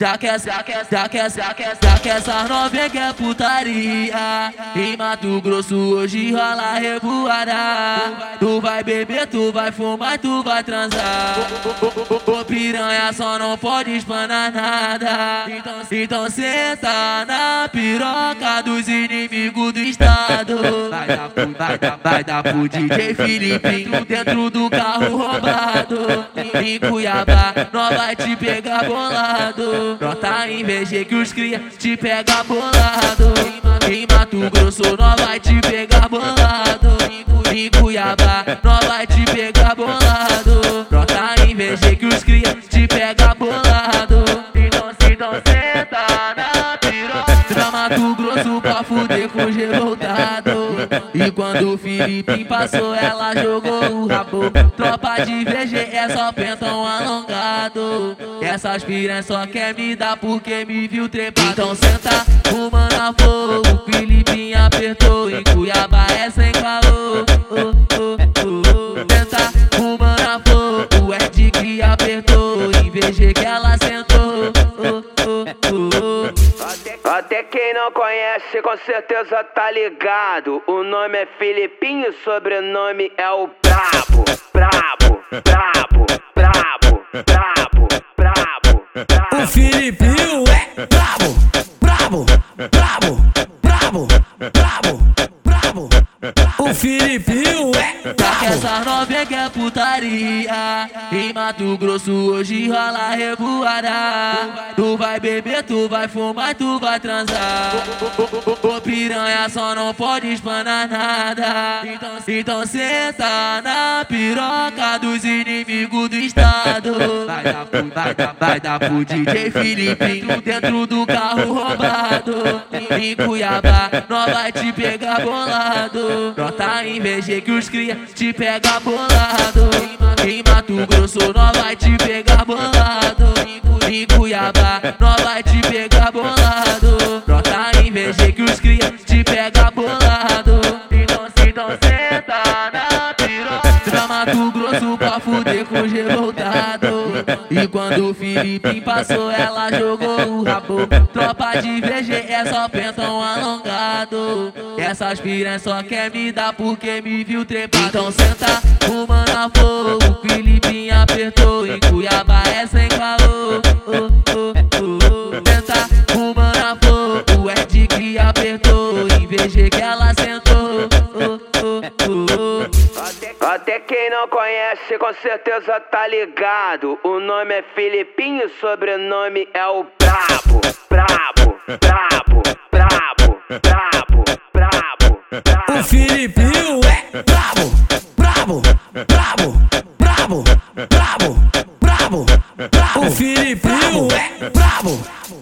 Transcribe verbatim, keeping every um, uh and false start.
Já que essa, já que essa, já que essa, já que essa, já que essa novinha que é putaria. Em Mato Grosso hoje rola revoada. Tu vai beber, tu vai fumar, tu vai transar. Ô piranha só não pode espanar nada. Então, então senta na piroca dos inimigos do estado. Vai dar pro, vai dar, vai dar pro D J Filipinho dentro do carro roubado. Em Cuiabá nós vai te pegar bolado. Brota em V G que os cria te pega bolado. Em Mato Grosso nós vai te pegar bolado. Em Cuiabá nós vai te pegar bolado. Brota em V G que os cria te pega bolado. Então, então senta na piroca pra Mato Grosso pra fuder com os revoltados. E quando o Filipinho passou ela jogou o rabo. Tropa de V G é só pentão alongado. Essas piranhas só quer me dar porque me viu trepar. Então senta, fumando a fogo. O Filipinho apertou. Em Cuiabá é sem caô. Oh, oh, oh. Senta, fumando a fogo. O Ed que apertou. Em V G que ela sentou. Oh, oh, oh. Até quem não conhece com certeza tá ligado. O nome é Filipinho, o sobrenome é o Brabo. Brabo, brabo, brabo, brabo, brabo, brabo. O Filipinho é brabo, brabo, brabo, brabo, brabo, brabo. O Filipinho é Já que brabo. essa novinha que é putaria. Em Mato Grosso hoje rola revoada. Tu vai beber, tu vai fumar, tu vai transar. Ô piranha só não pode espanar nada. Então, então senta na piroca dos inimigos do estado. Vai dar pro, vai dar, vai dar pro D J Filipinho dentro do carro roubado. Em Cuiabá nós vai te pegar bolado. Brota em V G que os cria te pega bolado. Em Mato Grosso nós vai te pegar bolado. Em Cuiabá nós vai te pegar bolado. Brota em V G que os cria te pega bolado. Então, então senta na piroca pra Mato Grosso pra fuder com os revoltados. E quando o Filipinho passou ela jogou o rabo. Tropa de V G é só pentão alongado. Essas piranhas só quer me dar porque me viu trepar. Então senta, fumando a fogo. O Filipinho apertou. Em Cuiabá é sem caô. Oh, oh, oh. Senta, fumando a fogo. O Ed que apertou. Em V G que ela sentou. Oh, oh, oh. Até quem não conhece com certeza tá ligado. O nome é Filipinho, o sobrenome é o Brabo. Brabo, brabo, brabo, brabo, brabo, brabo. O Filipinho é brabo, brabo, brabo, brabo, brabo, brabo, brabo. O Filipinho é brabo.